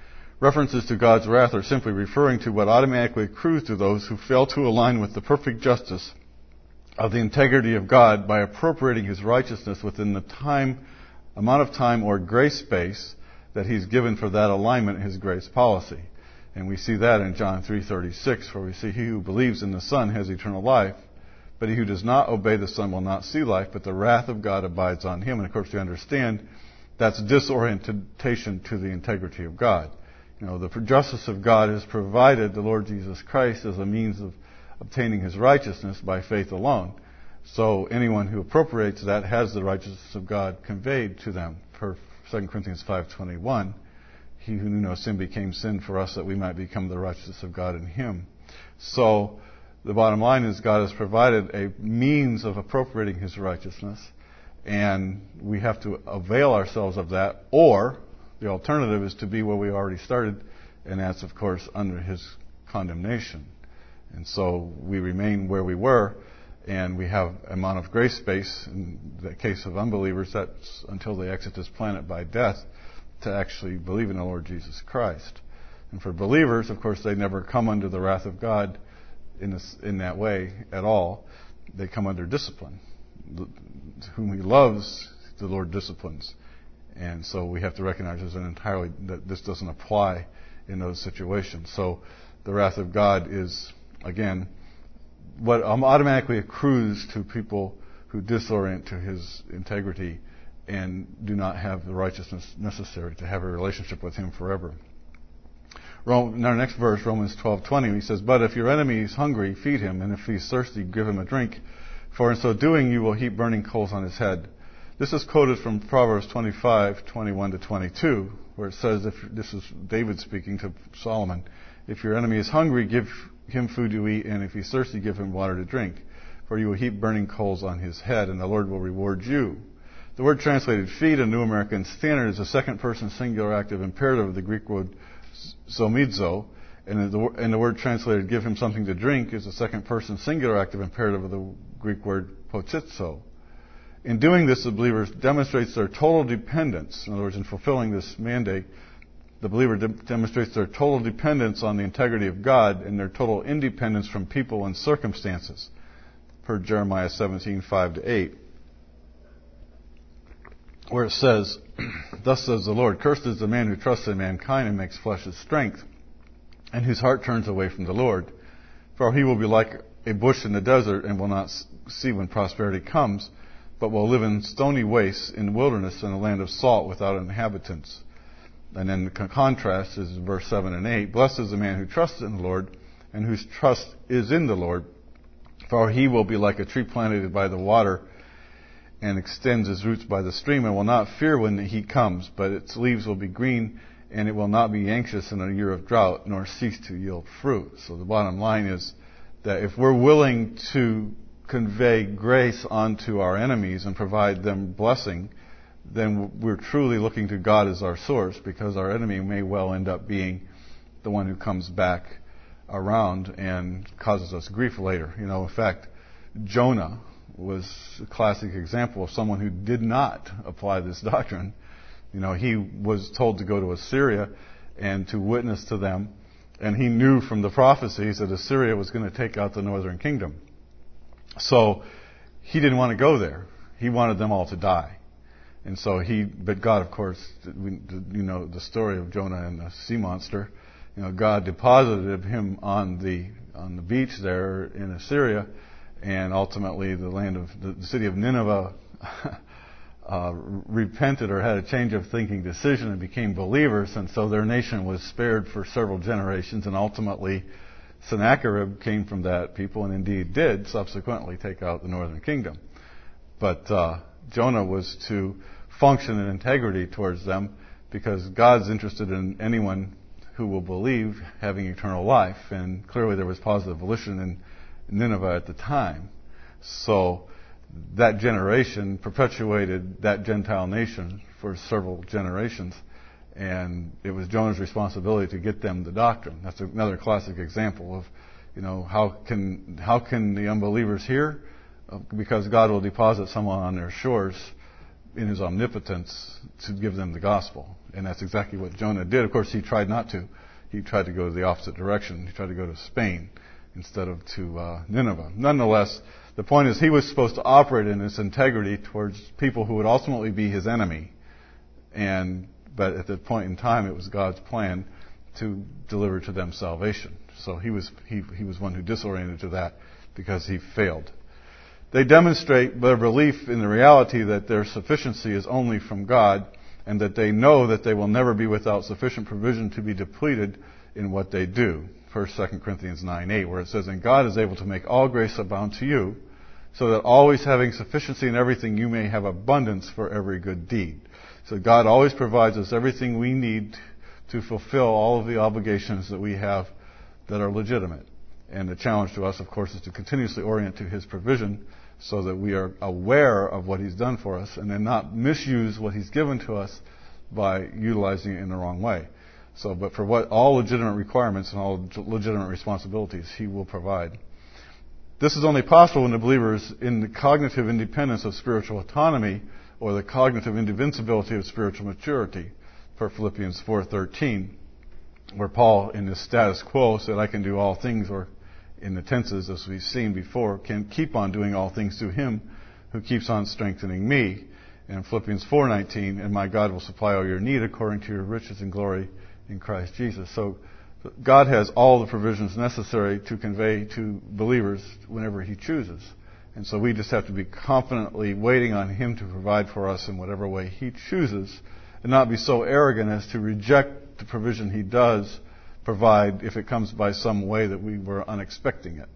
References to God's wrath are simply referring to what automatically accrues to those who fail to align with the perfect justice of the integrity of God by appropriating His righteousness within the amount of time or grace space that He's given for that alignment in His grace policy. And we see that in John 3:36, where we see, "He who believes in the Son has eternal life, but he who does not obey the Son will not see life, but the wrath of God abides on him." And of course, we understand that's disorientation to the integrity of God. The justice of God has provided the Lord Jesus Christ as a means of obtaining His righteousness by faith alone. So anyone who appropriates that has the righteousness of God conveyed to them. Per 2 Corinthians 5:21, "He who knew no sin became sin for us that we might become the righteousness of God in Him." So the bottom line is God has provided a means of appropriating His righteousness, and we have to avail ourselves of that, or the alternative is to be where we already started, and that's, of course, under His condemnation. And so we remain where we were, and we have an amount of grace space. In the case of unbelievers, that's until they exit this planet by death, to actually believe in the Lord Jesus Christ. And for believers, of course, they never come under the wrath of God in that way at all. They come under discipline. Whom He loves, the Lord disciplines. And so we have to recognize that this doesn't apply in those situations. So the wrath of God is, again, what automatically accrues to people who disorient to His integrity and do not have the righteousness necessary to have a relationship with Him forever. In our next verse, Romans 12:20, he says, "But if your enemy is hungry, feed him, and if he's thirsty, give him a drink. For in so doing, you will heap burning coals on his head." This is quoted from Proverbs 25:21-22, where it says, this is David speaking to Solomon, "If your enemy is hungry, give him food to eat, and if he's thirsty, give him water to drink. For you will heap burning coals on his head, and the Lord will reward you." The word translated feed in New American Standard is a second-person singular active imperative of the Greek word zomidzo, and the word translated give him something to drink is a second-person singular active imperative of the Greek word potitzo. In doing this, the believer demonstrates their total dependence. In other words, in fulfilling this mandate, the believer demonstrates their total dependence on the integrity of God and their total independence from people and circumstances, per Jeremiah 17:5-8, where it says, "Thus says the Lord, cursed is the man who trusts in mankind and makes flesh his strength, and whose heart turns away from the Lord. For he will be like a bush in the desert and will not see when prosperity comes, but will live in stony wastes, in the wilderness, in a land of salt without inhabitants." And then the contrast is in verse 7 and 8. "Blessed is the man who trusts in the Lord, and whose trust is in the Lord. For he will be like a tree planted by the water, and extends his roots by the stream, and will not fear when the heat comes, but its leaves will be green, and it will not be anxious in a year of drought, nor cease to yield fruit." So the bottom line is that if we're willing to convey grace onto our enemies and provide them blessing, then we're truly looking to God as our source, because our enemy may well end up being the one who comes back around and causes us grief later. In fact, Jonah was a classic example of someone who did not apply this doctrine. He was told to go to Assyria and to witness to them, and he knew from the prophecies that Assyria was going to take out the northern kingdom. So he didn't want to go there. He wanted them all to die. And so but God, of course, the story of Jonah and the sea monster. God deposited him on the beach there in Assyria, and ultimately the city of Nineveh repented or had a change of thinking decision and became believers, and so their nation was spared for several generations, and ultimately Sennacherib came from that people, and indeed did subsequently take out the northern kingdom. But Jonah was to function in integrity towards them, because God's interested in anyone who will believe having eternal life, and clearly there was positive volition in Nineveh at the time. So that generation perpetuated that Gentile nation for several generations, and it was Jonah's responsibility to get them the doctrine. That's another classic example of, how can the unbelievers hear? Because God will deposit someone on their shores in his omnipotence, to give them the gospel. And that's exactly what Jonah did. Of course, he tried not to. He tried to go the opposite direction. He tried to go to Spain instead of to Nineveh. Nonetheless, the point is he was supposed to operate in his integrity towards people who would ultimately be his enemy. But at that point in time, it was God's plan to deliver to them salvation. So he was one who disoriented to that because he failed. They demonstrate their belief in the reality that their sufficiency is only from God, and that they know that they will never be without sufficient provision to be depleted in what they do. 1st, 2 Corinthians 9:8, where it says, "And God is able to make all grace abound to you, so that always having sufficiency in everything you may have abundance for every good deed." So God always provides us everything we need to fulfill all of the obligations that we have that are legitimate. And the challenge to us, of course, is to continuously orient to His provision so that we are aware of what He's done for us and then not misuse what He's given to us by utilizing it in the wrong way. But for all legitimate requirements and all legitimate responsibilities, He will provide. This is only possible when the believer is in the cognitive independence of spiritual autonomy, or the cognitive invincibility of spiritual maturity, per Philippians 4:13, where Paul, in his status quo, said, "I can do all things," or in the tenses, as we've seen before, can keep on doing all things through Him who keeps on strengthening me. And Philippians 4:19, "And my God will supply all your need according to your riches and glory in Christ Jesus." So God has all the provisions necessary to convey to believers whenever He chooses. And so we just have to be confidently waiting on Him to provide for us in whatever way He chooses, and not be so arrogant as to reject the provision He does provide if it comes by some way that we were unexpecting it,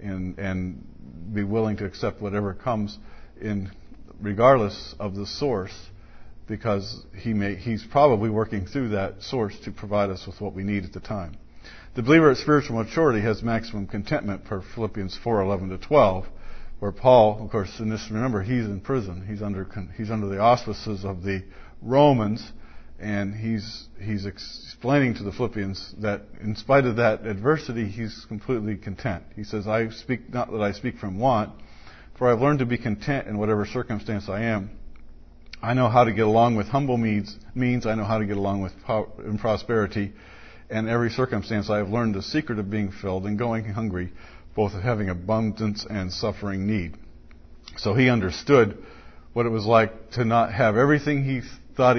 and be willing to accept whatever comes in, regardless of the source, because He's probably working through that source to provide us with what we need at the time. The believer at spiritual maturity has maximum contentment, per Philippians 4:11-12, where Paul, of course, remember, he's in prison. He's under the auspices of the Romans, and he's explaining to the Philippians that in spite of that adversity, he's completely content. He says, "I speak not that I speak from want, for I've learned to be content in whatever circumstance I am. I know how to get along with humble means. I know how to get along with in prosperity. And every circumstance I have learned the secret of being filled and going hungry, both of having abundance and suffering need." So he understood what it was like to not have everything he thought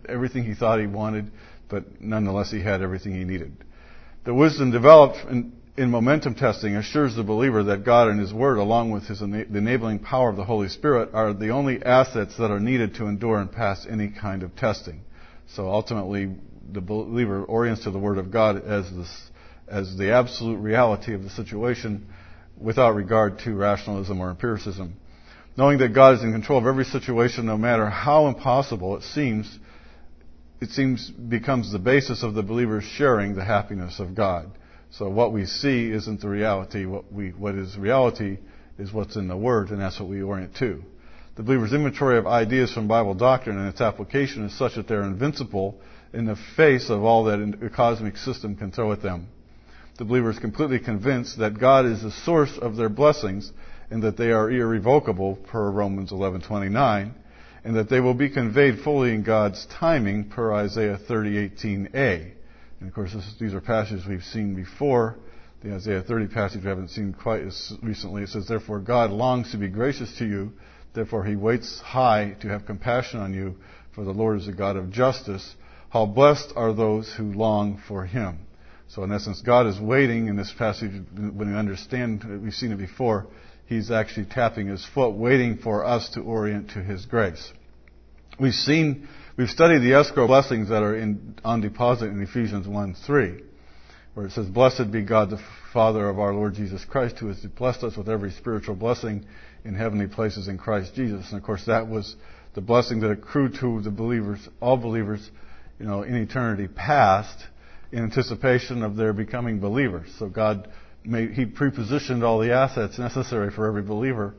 he wanted, but nonetheless he had everything he needed. The wisdom developed in momentum testing assures the believer that God and His Word, along with the enabling power of the Holy Spirit, are the only assets that are needed to endure and pass any kind of testing. So ultimately, the believer orients to the Word of God as the absolute reality of the situation, without regard to rationalism or empiricism. Knowing that God is in control of every situation, no matter how impossible it seems becomes the basis of the believer's sharing the happiness of God. So what we see isn't the reality. What is reality is what's in the Word, and that's what we orient to. The believer's inventory of ideas from Bible doctrine and its application is such that they're invincible in the face of all that the cosmic system can throw at them. The believer is completely convinced that God is the source of their blessings and that they are irrevocable, per Romans 11:29, and that they will be conveyed fully in God's timing, per Isaiah 30:18a. And of course, these are passages we've seen before. The Isaiah 30 passage we haven't seen quite as recently. It says, "Therefore God longs to be gracious to you. Therefore He waits high to have compassion on you. For the Lord is a God of justice. How blessed are those who long for Him." So in essence, God is waiting in this passage. When we understand, we've seen it before, He's actually tapping His foot, waiting for us to orient to His grace. We've studied the escrow blessings that are on deposit in Ephesians 1:3, where it says, "Blessed be God the Father of our Lord Jesus Christ, who has blessed us with every spiritual blessing in heavenly places in Christ Jesus." And of course, that was the blessing that accrued to the believers, all believers, in eternity past, in anticipation of their becoming believers. So God He prepositioned all the assets necessary for every believer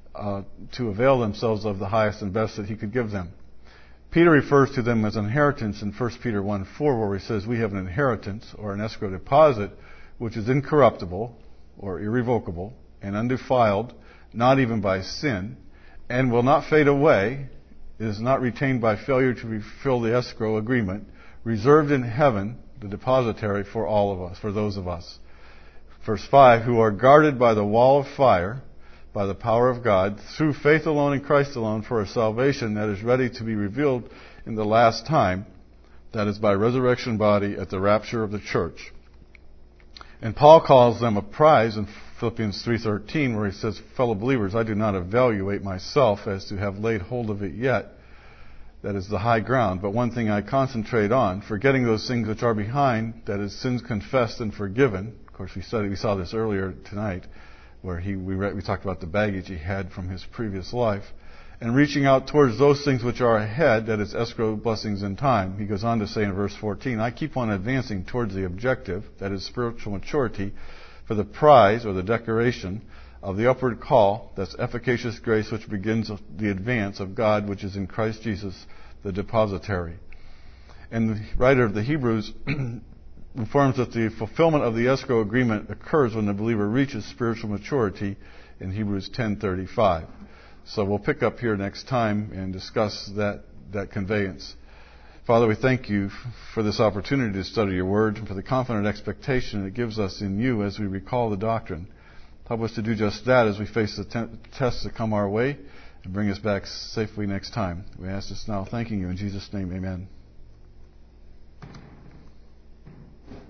to avail themselves of the highest and best that He could give them. Peter refers to them as inheritance in 1 Peter 1:4, where he says, "We have an inheritance," or an escrow deposit, "which is incorruptible," or irrevocable, "and undefiled, not even by sin, and will not fade away, It is not retained by failure to fulfill the escrow agreement, reserved in heaven, the depository for all of us, for those of us. Verse 5, who are guarded by the wall of fire, by the power of God, through faith alone in Christ alone, for a salvation that is ready to be revealed in the last time, that is by resurrection body at the rapture of the church. And Paul calls them a prize in Philippians 3:13, where he says, fellow believers, I do not evaluate myself as to have laid hold of it yet. That is the high ground. But one thing I concentrate on, forgetting those things which are behind, that is sins confessed and forgiven. Of course, we saw this earlier tonight, where we talked about the baggage he had from his previous life. And reaching out towards those things which are ahead, that is escrow blessings in time. He goes on to say in verse 14, I keep on advancing towards the objective, that is spiritual maturity, for the prize or the decoration of the upward call, that's efficacious grace which begins the advance of God which is in Christ Jesus, the depositary. And the writer of the Hebrews informs that the fulfillment of the escrow agreement occurs when the believer reaches spiritual maturity in Hebrews 10:35. So we'll pick up here next time and discuss that conveyance. Father, we thank you for this opportunity to study your word and for the confident expectation it gives us in you as we recall the doctrine. Help us to do just that as we face the tests that come our way and bring us back safely next time. We ask this now, thanking you in Jesus' name, amen.